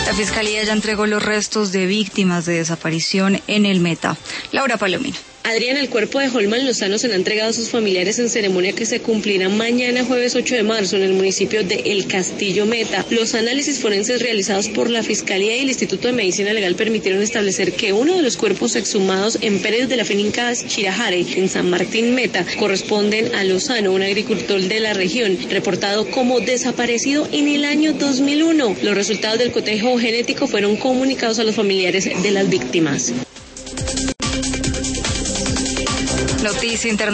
La Fiscalía ya entregó los restos de víctimas de desaparición en el Meta. Laura Palomino. Adrián, el cuerpo de Holman Lozano será entregado a sus familiares en ceremonia que se cumplirá mañana jueves 8 de marzo en el municipio de El Castillo Meta. Los análisis forenses realizados por la Fiscalía y el Instituto de Medicina Legal permitieron establecer que uno de los cuerpos exhumados en Pérez de la finca Chirajare, en San Martín Meta, corresponden a Lozano, un agricultor de la región, reportado como desaparecido en el año 2001. Los resultados del cotejo genético fueron comunicados a los familiares de las víctimas. Noticia internacional.